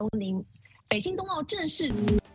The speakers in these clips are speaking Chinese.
您。北京冬奥正式。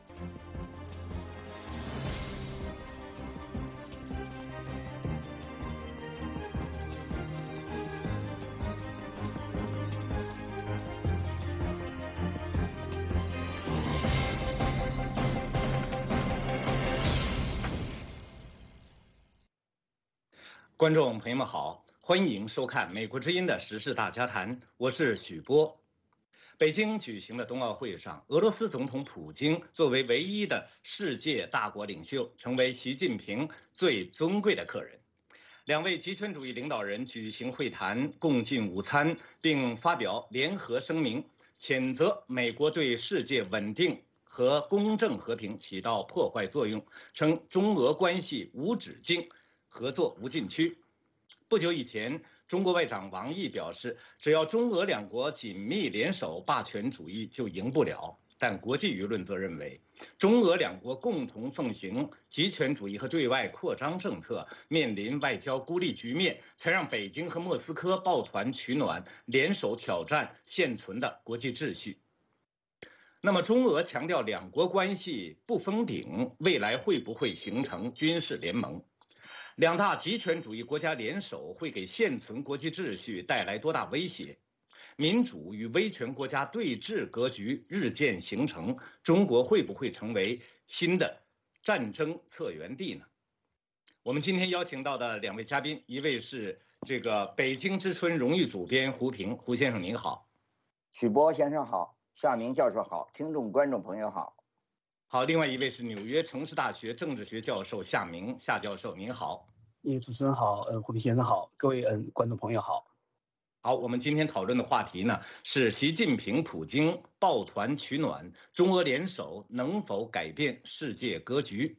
观众朋友们好，欢迎收看美国之音的时事大家谈，我是许波。北京举行的冬奥会上，俄罗斯总统普京作为唯一的世界大国领袖，成为习近平最尊贵的客人。两位极权主义领导人举行会谈，共进午餐，并发表联合声明，谴责美国对世界稳定和公正和平起到破坏作用，称中俄关系无止境，合作无禁区。不久以前，中国外长王毅表示，只要中俄两国紧密联手，霸权主义就赢不了。但国际舆论则认为，中俄两国共同奉行极权主义和对外扩张政策，面临外交孤立局面，才让北京和莫斯科抱团取暖，联手挑战现存的国际秩序。那么，中俄强调两国关系不封顶，未来会不会形成军事联盟？两大极权主义国家联手会给现存国际秩序带来多大威胁？民主与威权国家对峙格局日渐形成，中国会不会成为新的战争策源地呢？我们今天邀请到的两位嘉宾，一位是这个北京之春荣誉主编胡平，胡先生您好。 许波先生好，夏明教授好，听众观众朋友好。 好，另外一位是纽约城市大学政治学教授夏明，夏教授您好。 主持人好，胡平先生好，各位观众朋友好。 好，我们今天讨论的话题呢是习近平、普京抱团取暖，中俄联手能否改变世界格局？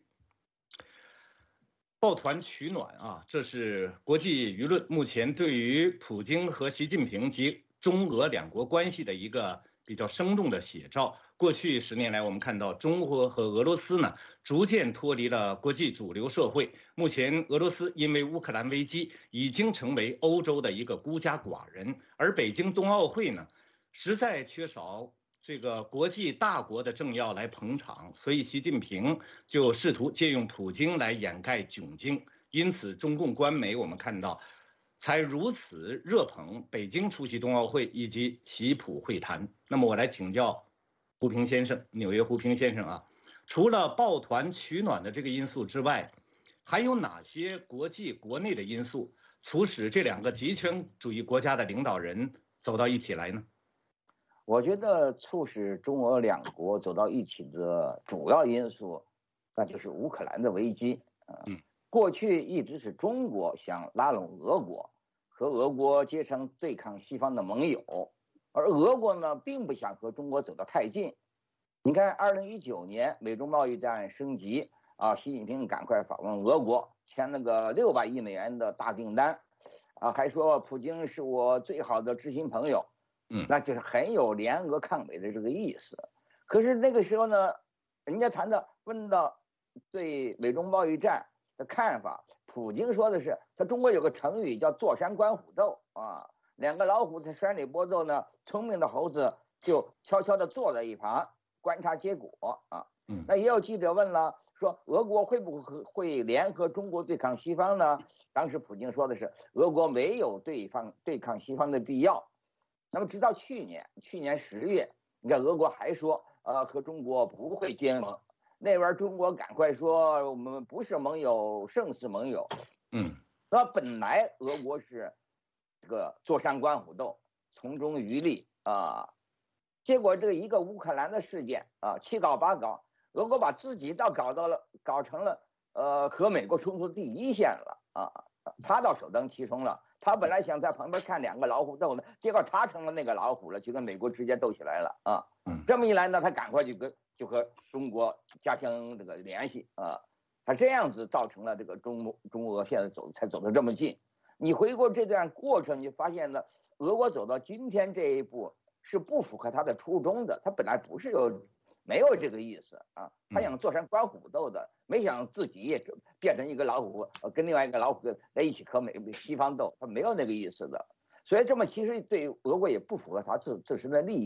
抱团取暖啊，这是国际舆论目前对于普京和习近平及中俄两国关系的一个比较生动的写照。过去10年来，我们看到中国和俄罗斯呢逐渐脱离了国际主流社会。目前，俄罗斯因为乌克兰危机已经成为欧洲的一个孤家寡人，而北京冬奥会呢，实在缺少这个国际大国的政要来捧场，所以习近平就试图借用普京来掩盖窘境。因此，中共官媒我们看到，才如此热捧北京出席冬奥会以及习普会谈。那么我来请教胡平先生，纽约胡平先生啊，除了抱团取暖的这个因素之外，还有哪些国际国内的因素促使这两个极权主义国家的领导人走到一起来呢？ 我觉得促使中俄两国走到一起的主要因素，那就是乌克兰的危机。过去一直是中国想拉拢俄国，和俄国结成对抗西方的盟友，而俄国呢，并不想和中国走得太近。你看，2019年美中贸易战升级啊，习近平赶快访问俄国，签了个600亿美元的大订单，啊，还说普京是我最好的知心朋友，那就是很有联俄抗美的这个意思。可是那个时候呢，人家问到对美中贸易战的看法，普京说的是，他中国有个成语叫坐山观虎斗啊，两个老虎在山里搏斗呢，聪明的猴子就悄悄地坐在一旁观察结果啊。那也有记者问了，说俄国会不会联合中国对抗西方呢？当时普京说的是，俄国没有对抗西方的必要。那么直到去年10月，你看俄国还说，和中国不会结盟。那边中国赶快说，我们不是盟友，胜似盟友。那本来俄国是这个坐山观虎斗，从中渔利啊，结果这个一个乌克兰的事件啊，七搞八搞，俄国把自己搞成了和美国冲突第一线了啊，他倒首当其冲了。他本来想在旁边看两个老虎斗呢，结果他成了那个老虎了，就跟美国直接斗起来了啊。这么一来呢，他赶快就和中国加强这个联系啊，他这样子造成了这个中俄现在才走得这么近。你回顾这段过程，你就发现呢，俄国走到今天这一步是不符合他的初衷的，他本来没有这个意思啊，他想坐山观虎斗的，没想自己也变成一个老虎，跟另外一个老虎在一起和西方斗，他没有那个意思的。所以这么其实对俄国也不符合他自身的利益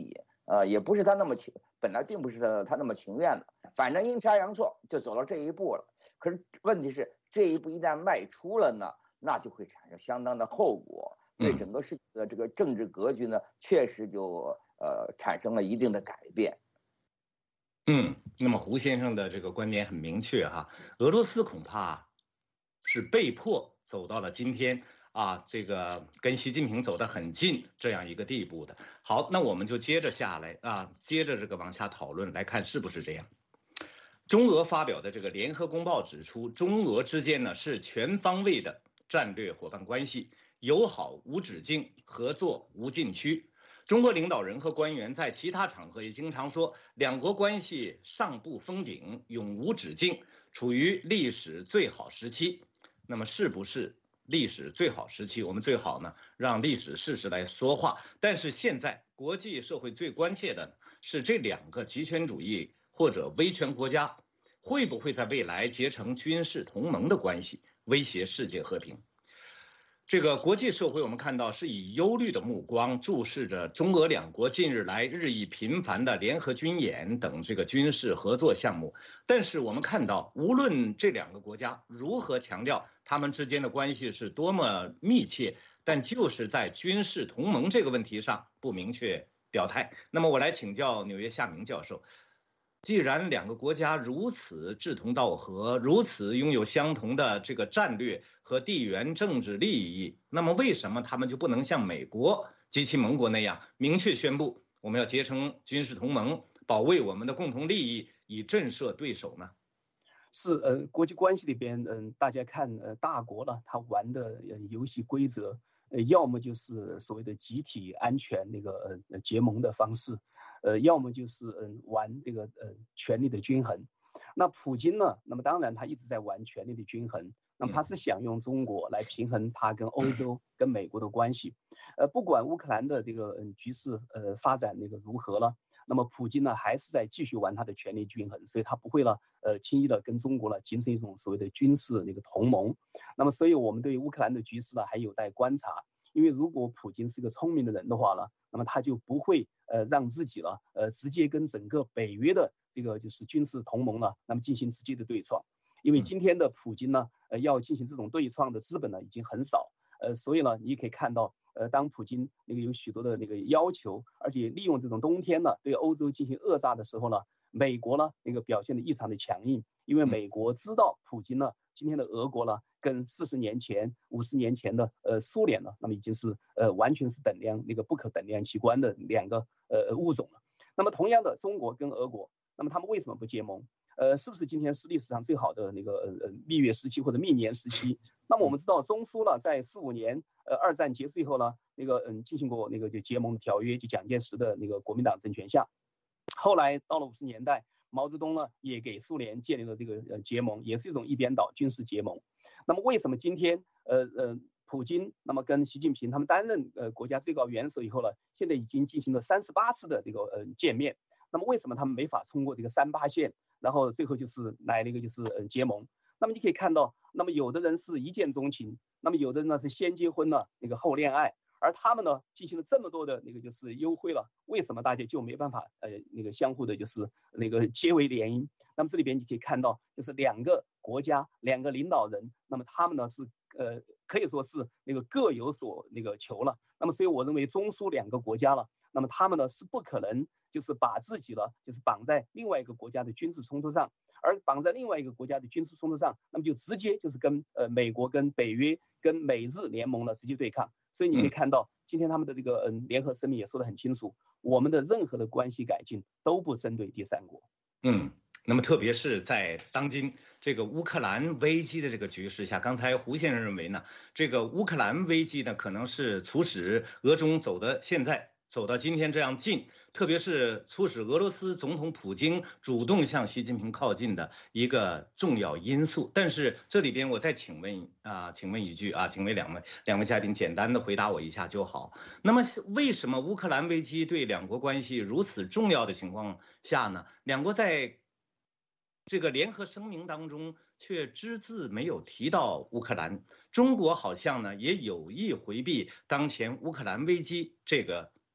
也不是他那么本来并不是他那么情愿的，反正阴差阳错就走到这一步了。可是问题是，这一步一旦迈出了呢，那就会产生相当的后果，对整个世界的这个政治格局呢，确实就产生了一定的改变。 那么胡先生的这个观点很明确哈，俄罗斯恐怕是被迫走到了今天啊，这个跟习近平走得很近这样一个地步的。好，那我们就接着下来啊，接着这个往下讨论来看是不是这样。中俄发表的这个联合公报指出，中俄之间呢是全方位的战略伙伴关系，友好无止境，合作无禁区。中国领导人和官员在其他场合也经常说，两国关系上不封顶，永无止境，处于历史最好时期。那么是不是历史最好时期？我们最好呢让历史事实来说话。但是现在国际社会最关切的是这两个极权主义或者威权国家会不会在未来结成军事同盟的关系，威胁世界和平。这个国际社会我们看到是以忧虑的目光注视着中俄两国近日来日益频繁的联合军演等这个军事合作项目。但是我们看到，无论这两个国家如何强调他们之间的关系是多么密切，但就是在军事同盟这个问题上不明确表态。那么我来请教纽约夏明教授，既然两个国家如此志同道合，如此拥有相同的这个战略和地缘政治利益，那么为什么他们就不能像美国及其盟国那样明确宣布我们要结成军事同盟，保卫我们的共同利益，以震慑对手呢？ 是国际关系里边大家看大国了，他玩的游戏规则要么就是所谓的集体安全那个结盟的方式，要么就是玩这个权力的均衡。那普京呢，那么当然他一直在玩权力的均衡，那么他是想用中国来平衡他跟欧洲跟美国的关系。不管乌克兰的这个局势发展那个如何了，那么普京呢还是在继续玩他的权力均衡，所以他不会了轻易的跟中国了形成一种所谓的军事那个同盟。那么所以我们对乌克兰的局势呢还有待观察，因为如果普京是个聪明的人的话呢，那么他就不会让自己了直接跟整个北约的这个就是军事同盟呢那么进行直接的对创。因为今天的普京呢要进行这种对创的资本呢已经很少，所以呢你可以看到当普京那个有许多的那个要求，而且利用这种冬天呢对欧洲进行扼杀的时候呢，美国呢那个表现的异常的强硬，因为美国知道普京呢今天的俄国呢跟40年前50年前的苏联呢那么已经是完全是等量那个不可等量齐观的两个物种了。那么同样的中国跟俄国，那么他们为什么不结盟？是不是今天是历史上最好的那个蜜月时期或者蜜年时期？那么我们知道中苏呢在45年二战结束以后呢，那个进行过那个就结盟的条约，就蒋介石的那个国民党政权下，后来到了50年代，毛泽东呢也给苏联建立了这个结盟，也是一种一边倒军事结盟。那么为什么今天普京那么跟习近平他们担任国家最高元首以后呢，现在已经进行了38次的这个见面？那么为什么他们没法通过这个38线，然后最后就是来了一个就是结盟？那么你可以看到，那么有的人是一见钟情，那么有的人呢是先结婚了那个后恋爱，而他们呢进行了这么多的那个就是幽会了，为什么大家就没办法那个相互的就是那个结为联姻？那么这里边你可以看到，就是两个国家两个领导人，那么他们呢是可以说是那个各有所那个求了。那么所以我认为中苏两个国家了，那么他们呢是不可能就是把自己呢就是绑在另外一个国家的军事冲突上，而绑在另外一个国家的军事冲突上，那么就直接就是跟美国跟北约跟美日联盟呢直接对抗。所以你可以看到今天他们的这个联合声明也说得很清楚，我们的任何的关系改进都不针对第三国。 那么特别是在当今这个乌克兰危机的这个局势下，刚才胡先生认为呢，这个乌克兰危机呢可能是促使俄中现在走到今天这样近，特别是促使俄罗斯总统普京主动向习近平靠近的一个重要因素。但是这里边我再请问一句请问两位嘉宾简单的回答我一下就好。那么为什么乌克兰危机对两国关系如此重要的情况下呢，两国在这个联合声明当中却只字没有提到乌克兰？中国好像呢也有意回避当前乌克兰危机这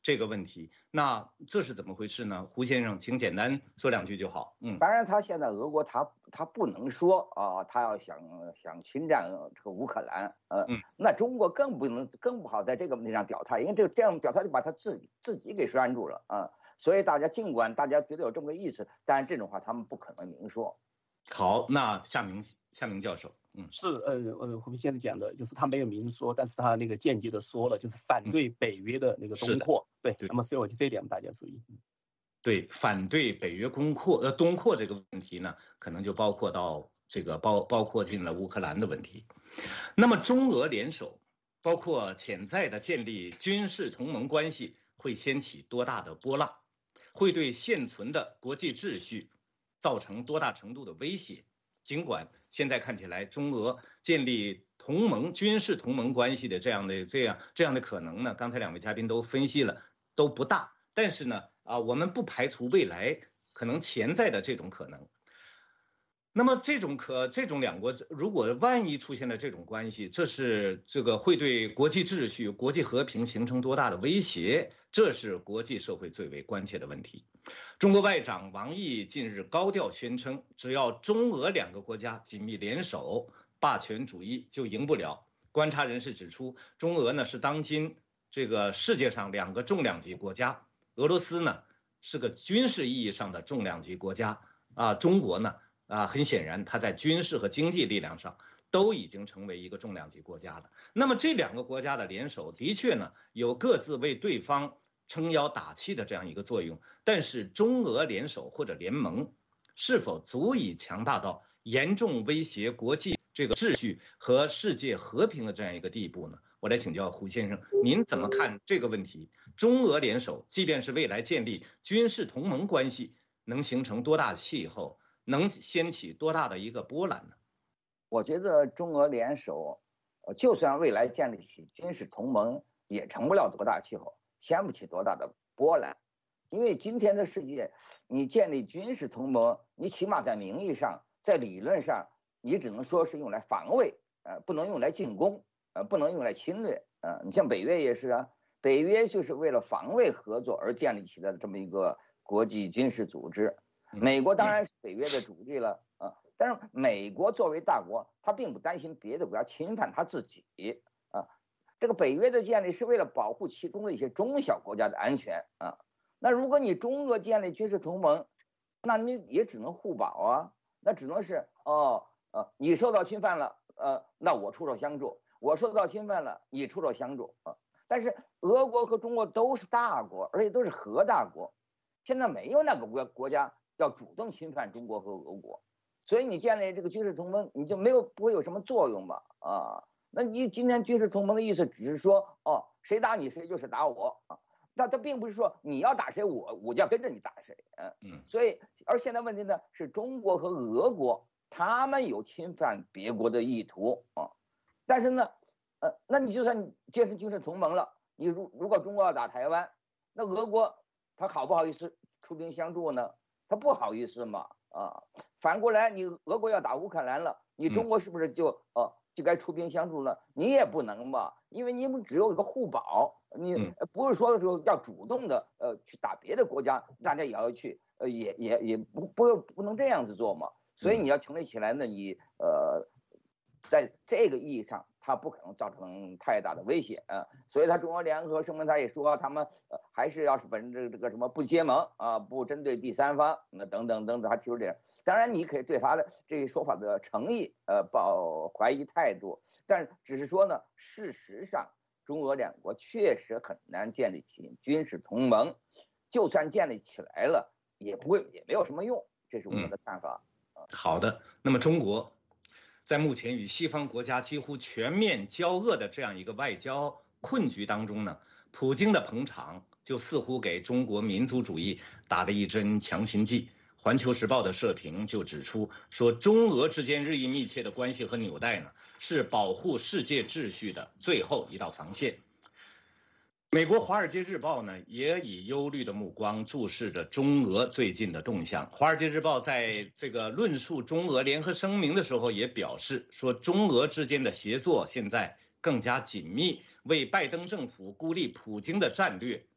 这个问题。那这是怎么回事呢？胡先生，请简单说两句就好。 当然，他现在俄国他不能说啊，他要想侵占这个乌克兰，那中国更不好在这个问题上表态，因为这样表态就把他自己给拴住了啊。所以尽管大家觉得有这么个意思，但是这种话他们不可能明说。 好，那夏明教授， 是胡平先生讲的，就是他没有明说，但是他那个间接的说了，就是反对北约的那个东扩。对，那么所以我就这一点大家注意。 对，反对北约东扩这个问题呢，可能就包括到这个包括进了乌克兰的问题。那么中俄联手，包括潜在的建立军事同盟关系，会掀起多大的波浪？会对现存的国际秩序造成多大程度的威胁？尽管现在看起来中俄建立军事同盟关系的这样的可能呢，刚才两位嘉宾都分析了，都不大。但是呢，我们不排除未来可能潜在的这种可能。那么这种两国如果万一出现了这种关系，这个会对国际秩序、国际和平形成多大的威胁？这是国际社会最为关切的问题。中国外长王毅近日高调宣称，只要中俄两个国家紧密联手，霸权主义就赢不了。观察人士指出，中俄呢是当今这个世界上两个重量级国家，俄罗斯呢是个军事意义上的重量级国家中国呢很显然它在军事和经济力量上都已经成为一个重量级国家了。那么这两个国家的联手的确呢有各自为对方撑腰打气的这样一个作用，但是中俄联手或者联盟是否足以强大到严重威胁国际这个秩序和世界和平的这样一个地步呢？我来请教胡先生，您怎么看这个问题？中俄联手，即便是未来建立军事同盟关系，能形成多大气候，能掀起多大的一个波澜呢？ 我觉得中俄联手，就算未来建立起军事同盟，也成不了多大气候，掀不起多大的波澜。因为今天的世界，你建立军事同盟，你起码在名义上，在理论上，你只能说是用来防卫，不能用来进攻，不能用来侵略。你像北约也是啊，北约就是为了防卫合作而建立起来的这么一个国际军事组织。美国当然是北约的主力了但是美国作为大国，他并不担心别的国家侵犯他自己这个北约的建立是为了保护其中的一些中小国家的安全那如果你中俄建立军事同盟，那你也只能互保那只能是你受到侵犯了那我出手相助，我受到侵犯了，你出手相助但是俄国和中国都是大国，而且都是核大国，现在没有哪个国家要主动侵犯中国和俄国，所以你建立这个军事同盟，你就不会有什么作用吧那你今天军事同盟的意思只是说谁打你谁就是打我那他并不是说你要打谁我就要跟着你打谁所以而现在问题呢是中国和俄国他们有侵犯别国的意图但是呢那你就算你建设军事同盟了，你如果中国要打台湾，那俄国他好不好意思出兵相助呢？他不好意思嘛反过来你俄国要打乌克兰了，你中国是不是就该出兵相助了？你也不能嘛，因为你们只有一个互保，你不是说要主动的去打别的国家，大家也要去也不能这样子做嘛。所以你要成立起来呢，你在这个意义上，它不可能造成太大的威胁所以他中俄联合声明他也说，他们还是要是本着这个什么不结盟不针对第三方，那等等等等，他提出这样。当然，你可以对他的这个说法的诚意抱怀疑态度，但是只是说呢，事实上中俄两国确实很难建立起军事同盟，就算建立起来了，也没有什么用，这是我的看法。 好的，那么中国在目前与西方国家几乎全面交恶的这样一个外交困局当中呢，普京的捧场就似乎给中国民族主义打了一针强心剂。环球时报的社评就指出说，中俄之间日益密切的关系和纽带呢，是保护世界秩序的最后一道防线。美国《华尔街日报》呢，也以忧虑的目光注视着中俄最近的动向。《华尔街日报》在这个论述中俄联合声明的时候，也表示说，中俄之间的协作现在更加紧密，为拜登政府孤立普京的战略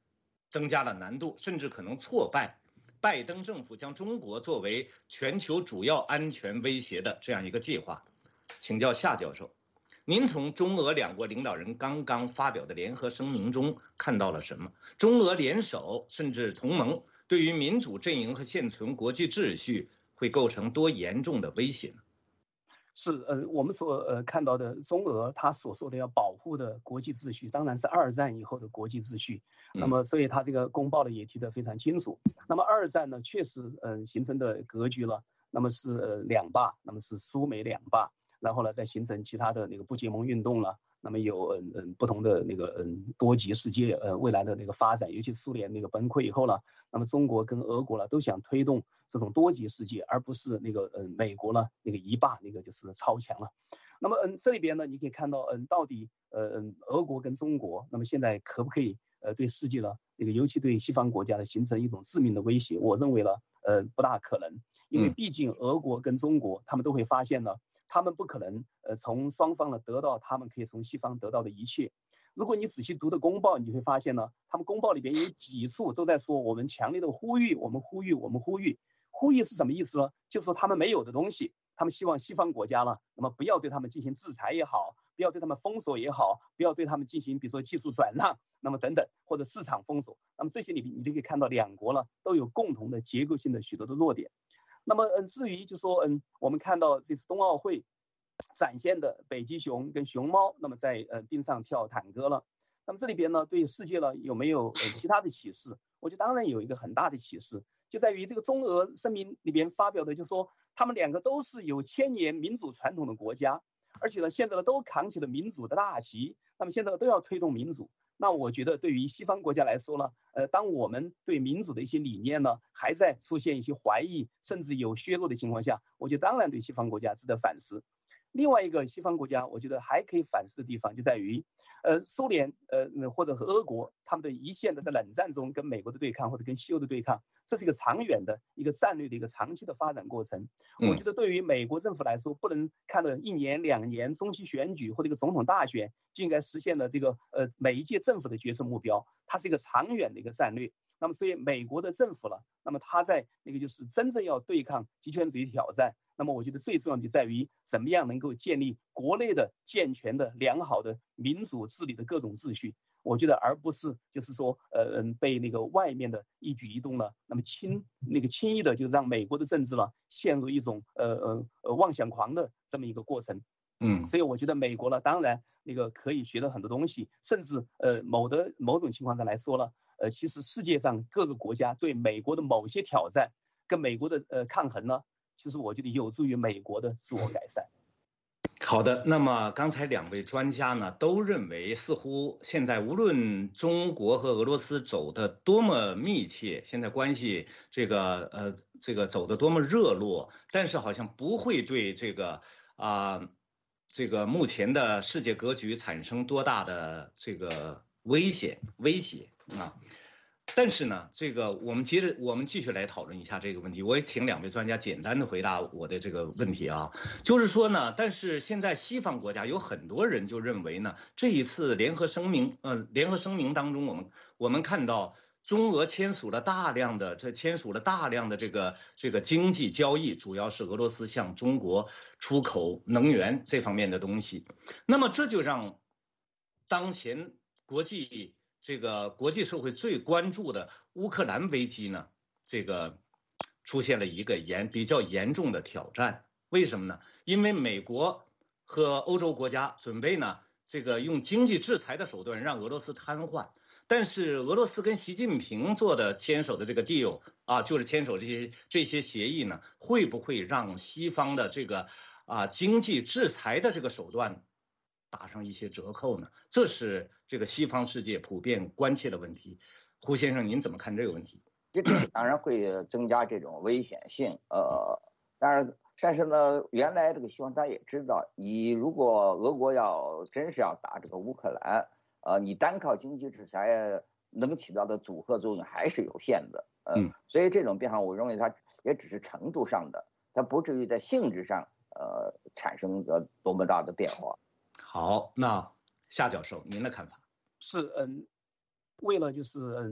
增加了难度，甚至可能挫败拜登政府将中国作为全球主要安全威胁的这样一个计划。请教夏教授，您从中俄两国领导人刚刚发表的联合声明中看到了什么？中俄联手甚至同盟对于民主阵营和现存国际秩序会构成多严重的威胁呢？ 是我们所看到的中俄他所说的要保护的国际秩序，当然是二战以后的国际秩序。那么，所以他这个公报呢也提得非常清楚。那么二战呢，确实形成的格局了，那么是两霸，那么是苏美两霸，然后呢再形成其他的那个不结盟运动了。那么有不同的那个多极世界未来的那个发展，尤其苏联那个崩溃以后呢，那么中国跟俄国呢都想推动这种多极世界，而不是那个美国呢那个一霸那个就是超强了。那么这里边呢你可以看到到底俄国跟中国那么现在可不可以对世界呢那个尤其对西方国家呢形成一种致命的威胁？我认为呢不大可能，因为毕竟俄国跟中国他们都会发现呢。他们不可能从双方呢得到他们可以从西方得到的一切。如果你仔细读的公报，你会发现呢，他们公报里边有几处都在说我们强烈的呼吁，我们呼吁，我们呼吁。呼吁是什么意思呢？就是说他们没有的东西，他们希望西方国家呢，那么不要对他们进行制裁也好，不要对他们封锁也好，不要对他们进行比如说技术转让，那么等等，或者市场封锁。那么这些你就可以看到两国呢都有共同的结构性的许多的弱点。那么至于就说我们看到这次冬奥会展现的北极熊跟熊猫，那么在冰上跳坦克了。那么这里边呢，对世界呢有没有其他的启示？我觉得当然有一个很大的启示，就在于这个中俄声明里边发表的，就是说他们两个都是有千年民主传统的国家，而且呢现在呢都扛起了民主的大旗，那么现在都要推动民主。那我觉得对于西方国家来说呢，当我们对民主的一些理念呢还在出现一些怀疑，甚至有削弱的情况下，我觉得当然对西方国家值得反思。另外一个西方国家，我觉得还可以反思的地方就在于，苏联或者和俄国他们的一线的在冷战中跟美国的对抗或者跟西欧的对抗，这是一个长远的一个战略的一个长期的发展过程。我觉得对于美国政府来说，不能看到1年2年中期选举或者一个总统大选就应该实现了这个每一届政府的决策目标，它是一个长远的一个战略。那么所以美国的政府了，那么他在那个就是真正要对抗极权主义挑战，那么我觉得最重要的在于怎么样能够建立国内的健全的良好的民主治理的各种秩序。我觉得而不是就是说被那个外面的一举一动呢，那么轻易的就让美国的政治呢陷入一种妄想狂的这么一个过程。所以我觉得美国呢，当然那个可以学到很多东西，甚至某种情况上来说呢，其实世界上各个国家对美国的某些挑战跟美国的抗衡呢，其实我觉得有助于美国的自我改善。 好的，那么刚才两位专家呢都认为，似乎现在无论中国和俄罗斯走得多么密切，现在关系这个走得多么热络，但是好像不会对这个目前的世界格局产生多大的这个威胁啊。但是呢，这个我们继续来讨论一下这个问题。我也请两位专家简单的回答我的这个问题啊，就是说呢，但是现在西方国家有很多人就认为呢，这一次联合声明当中，我们看到中俄签署了大量的这个经济交易，主要是俄罗斯向中国出口能源这方面的东西。那么这就让当前国际社会最关注的乌克兰危机呢，这个出现了一个比较严重的挑战。为什么呢？因为美国和欧洲国家准备呢，这个用经济制裁的手段让俄罗斯瘫痪。但是俄罗斯跟习近平签手的这个 deal 啊，就是签手这些协议呢，会不会让西方的这个经济制裁的这个手段打上一些折扣呢？这是这个西方世界普遍关切的问题。胡先生，您怎么看这个问题？ 这当然会增加这种危险性。但是呢，原来这个西方大家也知道，你如果俄国真是要打这个乌克兰，你单靠经济制裁能起到的阻吓作用还是有限的。所以这种变化，我认为它也只是程度上的，它不至于在性质上产生多么大的变化。 好，那夏教授您的看法？ 是为了就是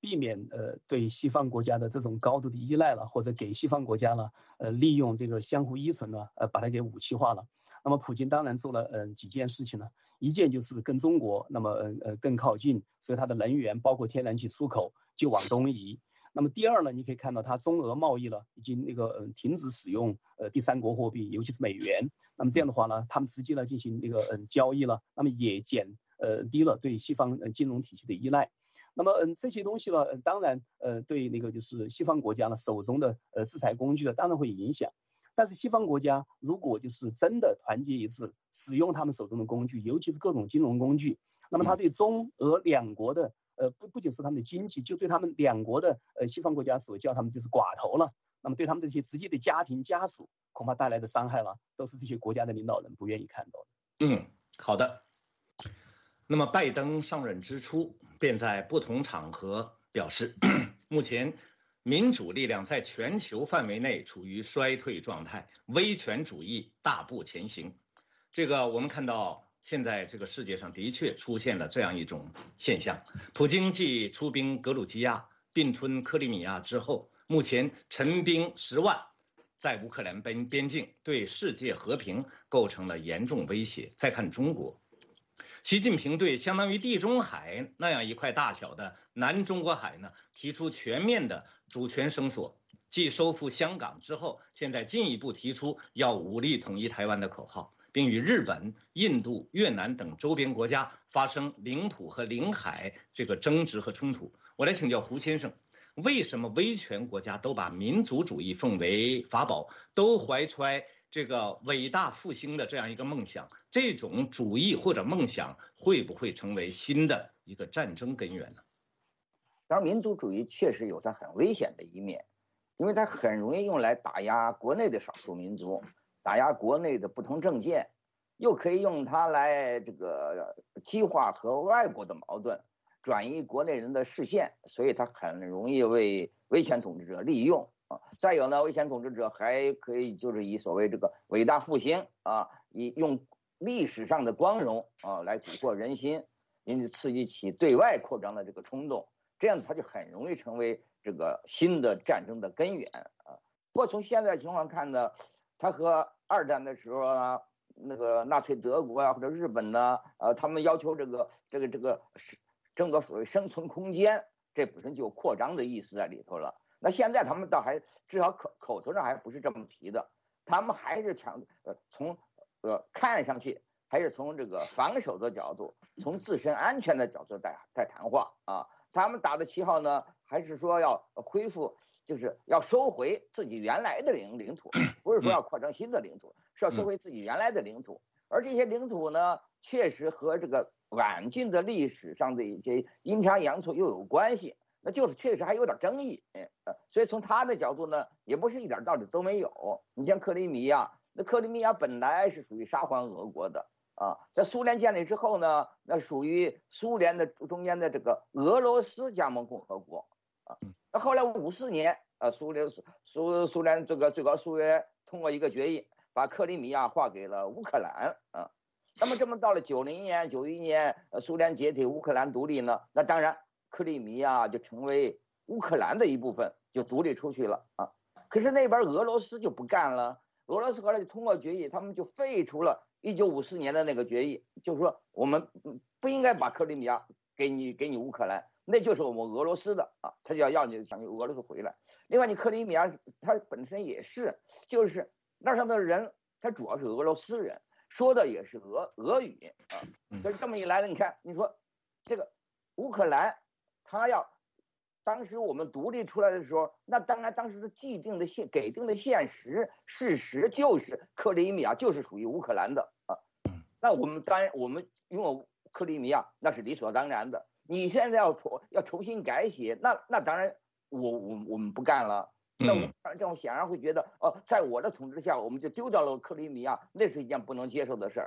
避免对西方国家的这种高度的依赖了，或者给西方国家了利用这个相互依存呢把它给武器化了。那么普京当然做了几件事情呢，一件就是跟中国那么更靠近，所以它的能源包括天然气出口就往东移。那么第二呢，你可以看到它中俄贸易了已经那个停止使用第三国货币，尤其是美元。那么这样的话呢，他们直接呢进行那个交易了，那么也减低了对西方金融体系的依赖。那么这些东西呢，当然对那个就是西方国家呢手中的制裁工具呢，当然会影响。但是西方国家如果就是真的团结一致，使用他们手中的工具，尤其是各种金融工具，那么它对中俄两国的不仅是他们的经济，就对他们两国的西方国家所叫他们就是寡头了。那么对他们这些直接的家庭家属恐怕带来的伤害了，都是这些国家的领导人不愿意看到的。好的。那么拜登上任之初便在不同场合表示，目前民主力量在全球范围内处于衰退状态，威权主义大步前行。这个我们看到现在这个世界上的确出现了这样一种现象。普京继出兵格鲁吉亚、并吞克里米亚之后，目前陈兵10万在乌克兰边境，对世界和平构成了严重威胁。再看中国，习近平对相当于地中海那样一块大小的南中国海呢，提出全面的主权声索。继收复香港之后，现在进一步提出要武力统一台湾的口号，并与日本、印度、越南等周边国家发生领土和领海这个争执和冲突。我来请教胡先生，为什么威权国家都把民族主义奉为法宝，都怀揣这个伟大复兴的这样一个梦想？这种主义或者梦想会不会成为新的一个战争根源呢？ 当然，民族主义确实有它很危险的一面，因为它很容易用来打压国内的少数民族，打压国内的不同政见，又可以用它来这个激化和外国的矛盾，转移国内人的视线，所以它很容易为威权统治者利用啊。再有呢，威权统治者还可以就是以所谓这个伟大复兴啊，以用历史上的光荣啊来蛊惑人心，因此刺激起对外扩张的这个冲动。这样子它就很容易成为这个新的战争的根源啊。不过从现在情况看呢，它和2战的时候啊，那个纳粹德国啊或者日本呢，他们要求这个争夺所谓生存空间，这本身就有扩张的意思在里头了。那现在他们倒还至少口头上还不是这么提的，他们还是从看上去还是从这个防守的角度，从自身安全的角度在谈话啊。他们打的旗号呢，还是说要恢复，就是要收回自己原来的领土，不是说要扩张新的领土，是要收回自己原来的领土。而这些领土呢，确实和这个晚近的历史上的一些阴差阳错又有关系，那就是确实还有点争议。所以从他的角度呢，也不是一点道理都没有。你像克里米亚，那克里米亚本来是属于沙皇俄国的。在苏联建立之后呢，那属于苏联的中间的这个俄罗斯加盟共和国啊。那后来54年，苏联这个最高苏维埃通过一个决议，把克里米亚划给了乌克兰啊。那么这么到了90年、91年，苏联解体，乌克兰独立呢，那当然克里米亚就成为乌克兰的一部分，就独立出去了啊。可是那边俄罗斯就不干了，俄罗斯后来就通过决议，他们就废除了1954年的那个决议，就是说我们不应该把克里米亚给你乌克兰，那就是我们俄罗斯的啊，他就要你想俄罗斯回来。另外，你克里米亚它本身也是，就是那上的人，他主要是俄罗斯人，说的也是俄语啊。所以这么一来呢，你看，你说这个乌克兰，他要当时我们独立出来的时候，那当然当时的给定的事实就是克里米亚就是属于乌克兰的啊。那我们当然我们拥有克里米亚那是理所当然的。你现在要重新改写，那当然我们不干了。那我这种显然会觉得在我的统治下我们就丢掉了克里米亚，那是一件不能接受的事儿。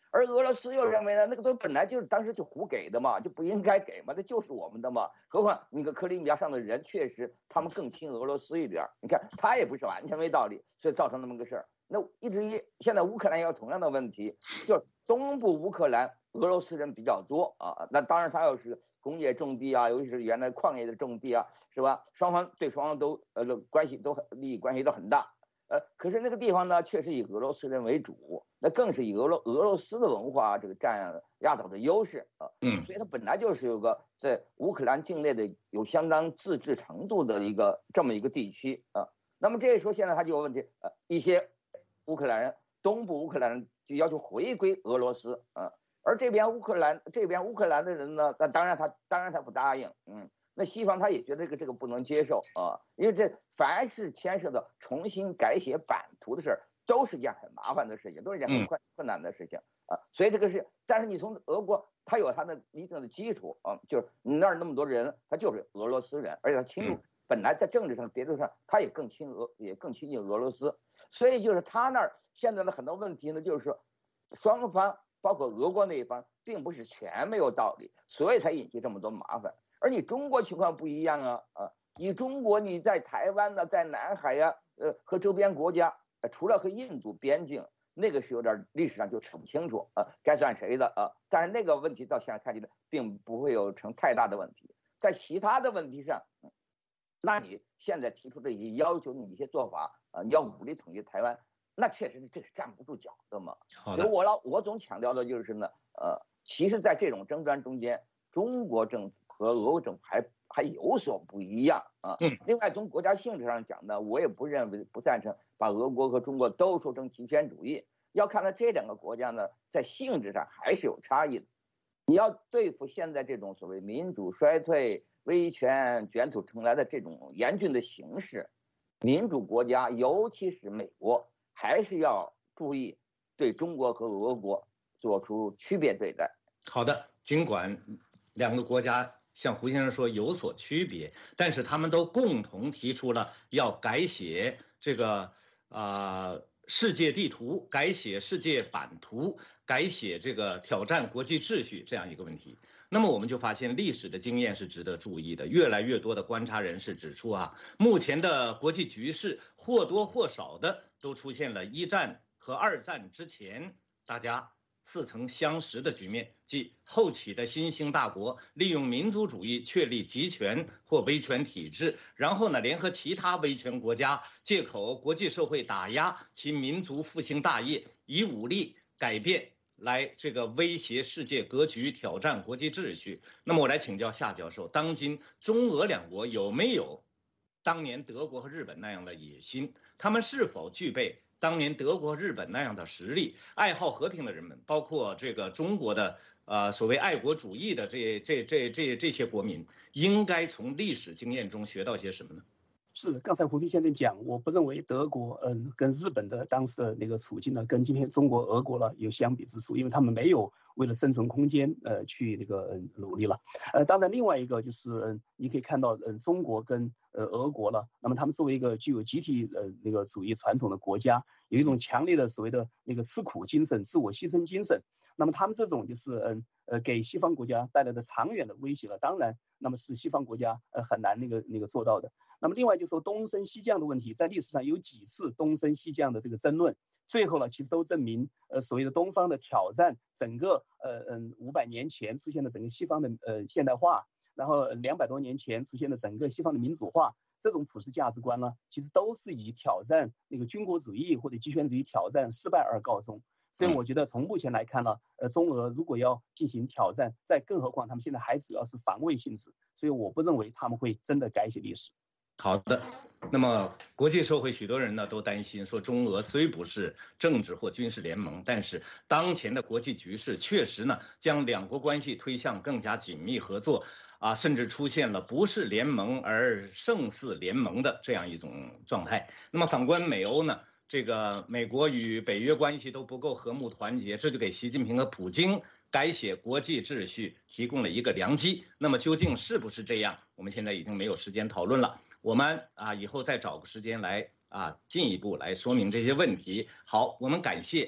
而俄罗斯又认为呢，那个都本来就是当时就胡给的嘛，就不应该给嘛，那就是我们的嘛。何况那个克里米亚上的人确实他们更亲俄罗斯一点，你看他也不是完全没道理，所以造成那么个事儿。那一直现在乌克兰也有同样的问题，就是东部乌克兰俄罗斯人比较多啊，那当然他要是工业重地啊，尤其是原来矿业的重地啊，是吧？双方都利益关系都很大。可是那个地方呢，确实以俄罗斯人为主，那更是以俄罗斯的文化这个占压倒的优势啊。所以它本来就是有个在乌克兰境内的有相当自治程度的这么一个地区啊。那么这一说，现在他就有问题，一些乌克兰人，东部乌克兰人就要求回归俄罗斯啊，而这边乌克兰的人呢，那当然他不答应，那西方他也觉得这个不能接受啊，因为这凡是牵涉到重新改写版图的事儿，都是件很麻烦的事情，都是件很困难的事情啊。所以这个是，但是你从俄国，他有他的一定的基础啊，就是你那儿那么多人，他就是俄罗斯人，而且他亲入，本来在政治上、别的上，他也更亲近俄罗斯，所以就是他那儿现在的很多问题呢，就是说双方包括俄国那一方，并不是全没有道理，所以才引起这么多麻烦。而你中国情况不一样啊，你中国你在台湾呢，在南海呀，和周边国家，除了和印度边境那个是有点历史上就扯不清楚啊，该算谁的啊？但是那个问题到现在看起来并不会有成太大的问题，在其他的问题上，那你现在提出的一些要求，你一些做法啊，你要武力统一台湾，那确实是这是站不住脚的嘛。所以我总强调的就是呢，其实在这种争端中间，中国政府和俄国政府还有所不一样啊。另外从国家性质上讲呢，我也不赞成把俄国和中国都说成极权主义。要看到这两个国家呢，在性质上还是有差异的。你要对付现在这种所谓民主衰退、威权卷土重来的这种严峻的形势，民主国家尤其是美国，还是要注意对中国和俄国做出区别对待。 好的，尽管两个国家像胡先生说有所区别，但是他们都共同提出了要改写这个世界地图，改写世界版图，改写这个挑战国际秩序这样一个问题。那么我们就发现历史的经验是值得注意的，越来越多的观察人士指出目前的国际局势或多或少的都出现了一战和二战之前大家似曾相识的局面，即后起的新兴大国利用民族主义确立集权或威权体制，然后呢联合其他威权国家，借口国际社会打压其民族复兴大业，以武力改变来这个威胁世界格局，挑战国际秩序。那么我来请教夏教授，当今中俄两国有没有当年德国和日本那样的野心？他们是否具备当年德国、日本那样的实力？爱好和平的人们，包括这个中国的所谓爱国主义的这些国民，应该从历史经验中学到些什么呢？ 是的，刚才胡斌先生讲，我不认为德国跟日本的当时的那个处境呢，跟今天中国、俄国呢有相比之处，因为他们没有为了生存空间去那个努力了。当然另外一个就是你可以看到中国跟俄国了，那么他们作为一个具有集体那个主义传统的国家，有一种强烈的所谓的那个吃苦精神、自我牺牲精神。那么他们这种就是给西方国家带来的长远的威胁了，当然那么是西方国家很难那个做到的。那么另外就是说东升西降的问题，在历史上有几次东升西降的这个争论，最后呢其实都证明所谓的东方的挑战，整个500年前出现的整个西方的现代化，然后200多年前出现的整个西方的民主化，这种普世价值观呢，其实都是以挑战那个军国主义或者极权主义挑战失败而告终。所以我觉得从目前来看呢，中俄如果要进行挑战，再更何况他们现在还主要是防卫性质，所以我不认为他们会真的改写历史。 好的，那么国际社会许多人呢都担心说，中俄虽不是政治或军事联盟，但是当前的国际局势确实呢将两国关系推向更加紧密合作甚至出现了不是联盟而胜似联盟的这样一种状态。那么反观美欧呢，这个美国与北约关系都不够和睦团结，这就给习近平和普京改写国际秩序提供了一个良机。那么究竟是不是这样，我们现在已经没有时间讨论了，我们以后再找个时间来进一步来说明这些问题。好，我们感谢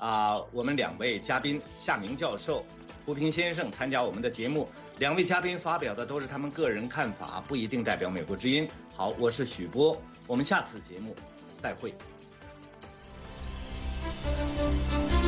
我们2位嘉宾夏明教授、胡平先生参加我们的节目。2位嘉宾发表的都是他们个人看法，不一定代表美国之音。好，我是许波，我们下次节目再会。